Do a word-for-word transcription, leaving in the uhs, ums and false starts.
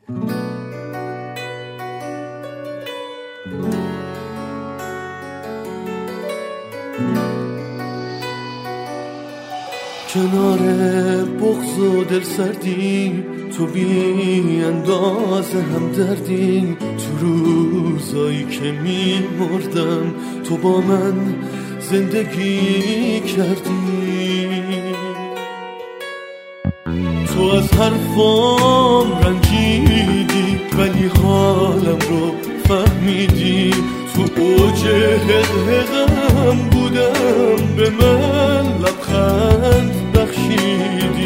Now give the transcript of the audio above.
کنار بغض و دل سردی تو بی اندازه هم دردی، تو روزایی که می مردم تو با من زندگی کردی. تو از حرفام رنجیدی ولی حالم رو فهمیدی، تو اوج حقم بودم به من لبخند بخشیدی.